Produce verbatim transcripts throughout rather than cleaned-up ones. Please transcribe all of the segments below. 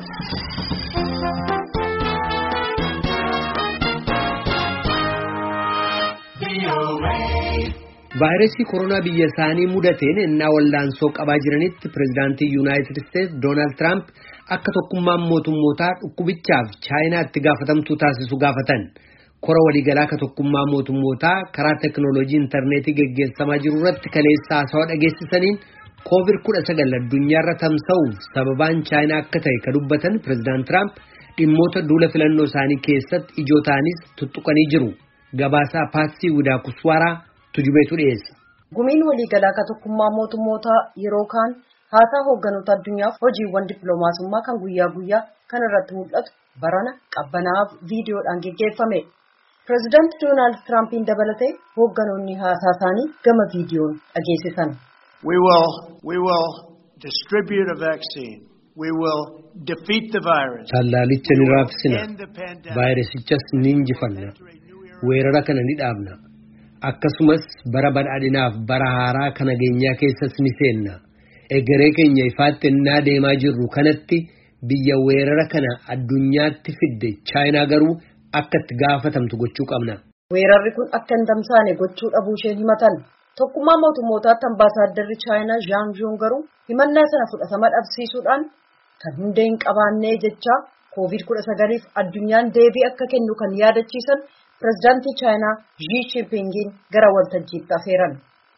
Vaayirasii koronaa biyya isaanii mudateen innaa wallaansoo qabaa jiranitti pireezidaantii Yuunaayitid Isteetsi Doonaald Tiraamp akka tokkummaan mootummootaa dhukkubichaaf Chaayinaatti gaafatamtuu taasisu gaafatan. Kora waliigalaa akka tokkummaa mootummootaa karaa teknooloojii intarneetii geggeessamaa jiru irratti kaleessa haasawaa dhageessisaniin koovid kudha sagal addunyaarra tamsa'uuf sababaan Chaayinaa akka ta'e ka dubbatan pireezidaant Tiraamp dhimmoota duula filannoo isaanii keessatti ijoo ta'anis tuttuqanii jiru. Gabaasaa Paatsii Widaakuswaaraa tujubeetu dhiyeessa. Gumiin waliigalaa akka tokkummaa mootummootaa yeroo kaan haasaa hoogganoota addunyaaf hojiiwwan dippiloomaasummaa kan guyyaa guyyaa kan irratti mul'atu barana qabbanaaf viidiyoodhaan geggeeffame. Pireezidaanti Doonaald Tiraampiin dabalatee hoogganoonni haasaa isaanii gama viidiyoon dhageessisan. We will, we will distribute a vaccine. We will defeat the virus. Tallaalicha ni raabsina. Vaayirasichas ni injifanna. Weerara kana ni dhaabna. Akkasumas bara badhaadhinaaf bara haaraa kan nageenyaa keessas ni seenna. Egeree keenya ifaatti innaa deemaa jirru kanatti biyya weerara kana addunyaatti fidde Chaayinaa garuu akka itti gaafatamtu gochuu qabna. Weerarri kun akka hin tamsaane gochuu dhabuu ishee himatan. Tokkummaa mootummootaatti ambaasaaddarri Chaayinaa Zhang Zhong garuu himannaa sana fudhatama dhabsiisuudhaan kan hundee hin qabaannee jecha koovid kudha sagaliif addunyaan deebii akka kennu kan yaadachiisan pireezidaantii Chaayinaa Xi Jinpingin gara waltajjiitti afeeran.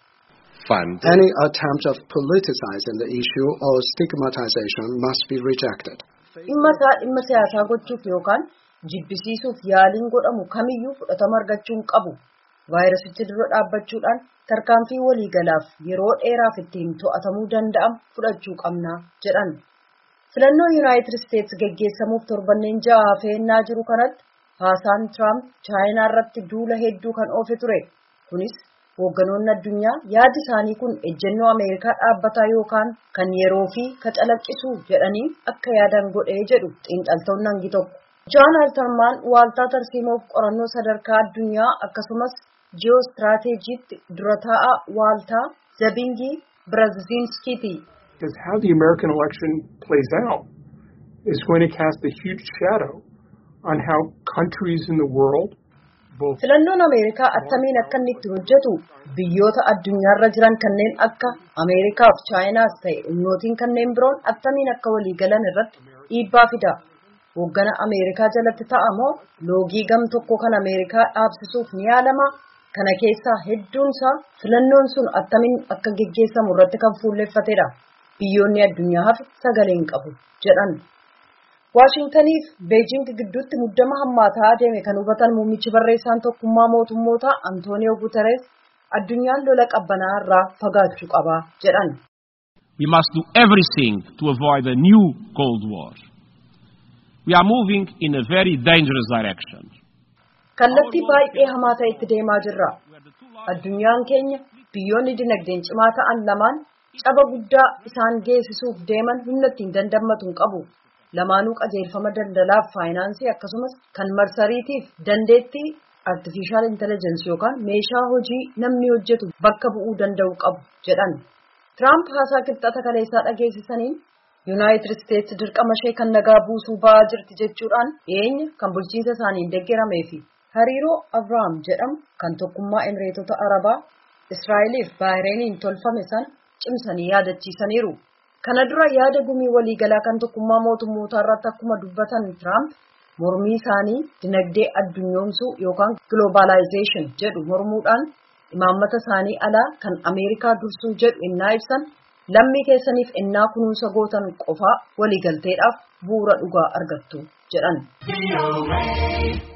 Any attempt of politicizing the issue or stigmatization must be rejected. Dhimma isaa dhimma siyaasaa gochuuf yookaan jibbisiisuuf yaaliin godhamu kamiyyuu fudhatama argachuu hin qabu. Vaayirasicha dura dhaabbachuudhaan tarkaanfii waliigalaaf yeroo dheeraaf ittiin to'atamuu danda'amu fudhachuu qabna jedhan. Filannoo Yuunaayitid Isteetsi geggeessamuuf torbanneen ja'a hafeennaa jiru kanatti haasaan Tiraamp Chaayinaa irratti duula hedduu kan oofe ture. Kunis hoogganoonni addunyaa yaadi isaanii kun ejjennoo Ameerikaa dhaabbataa yookaan kan yeroo fi ka calaqqisu jedhanii akka yaadan godhee jedhu xiinxaltoonni hangi tokko. Jaan Altarmaan waaltaa tarsiimoof qorannoo sadarkaa addunyaa akkasumas ji'oostirateejiitti dura taa'aa waaltaa Zabingii Birazinskiiti. Because how the American election plays out is going to cast a huge shadow on how countries in the world both. Filannoon Ameerikaa attamiin akka inni itti hojjetu biyyoota addunyaarra jiran kanneen akka Ameerikaa fi Chaayinaas ta'e ummootiin kanneen biroon attamiin akka waliigalan irratti dhiibbaa fida. Hooggana Ameerikaa jalatti ta'amoo loogii gam tokko kan Ameerikaa dhaabsisuuf ni yaalama. Kana keessaa hedduunsaa filannoon sun attamiin akka geggeessamu irratti kan fuulleffatedha. Biyyoonni addunyaa hafe sagalee hin qabu jedhan. Waashingtaniif Beejing gidduutti muddama hammaataa adeeme kan hubatan muummichi barreessaan tokkummaa mootummootaa Antooniyoo Guuteres addunyaan lola qabbanaa irraa fagaachuu qaba jedhan. We must do everything to avoid a new Cold War. We are moving in a very dangerous direction. Kallattii baay'ee hamaa ta'etti deemaa jirra. Addunyaan keenya biyyoonni dinagdeen cimaa ta'an lamaan caba guddaa isaan geessisuuf deeman humna ittiin dandammatu hin qabu. Lamaanuu qajeelfama daldalaaf faayinaansii akkasumas kan marsariitiif dandeettii artificial intelligence yookaan meeshaa hojii namni hojjetu bakka bu'uu danda'u qabu jedhan. Tiraamp haasaa qixxata kaleessaa dhageessisaniin Yuunaayitid Isteetsi dirqama ishee kan nagaa buusuu ba'aa jirti jechuudhaan dhiyeenya kan bulchiinsa isaaniin deeggaramee fi hariiroo Abrahaam jedhamu kan tokkummaa Emireetota Arabaa, Israa'eliif Baahireeniin tolfame san cimsanii yaadachiisaniiru. Kana dura yaada gumii waliigalaa kan tokkummaa mootummootaa irratti akkuma dubbatan Tiraamp mormii isaanii dinagdee addunyoomsuu yookaan globalization jedhu mormuudhaan imaammata isaanii alaa kan Ameerikaa dursuu jedhu innaa ibsan lammii keessaniif innaa kunuunsa gootan qofaa waliigalteedhaaf bu'uura dhugaa argattu jedhan.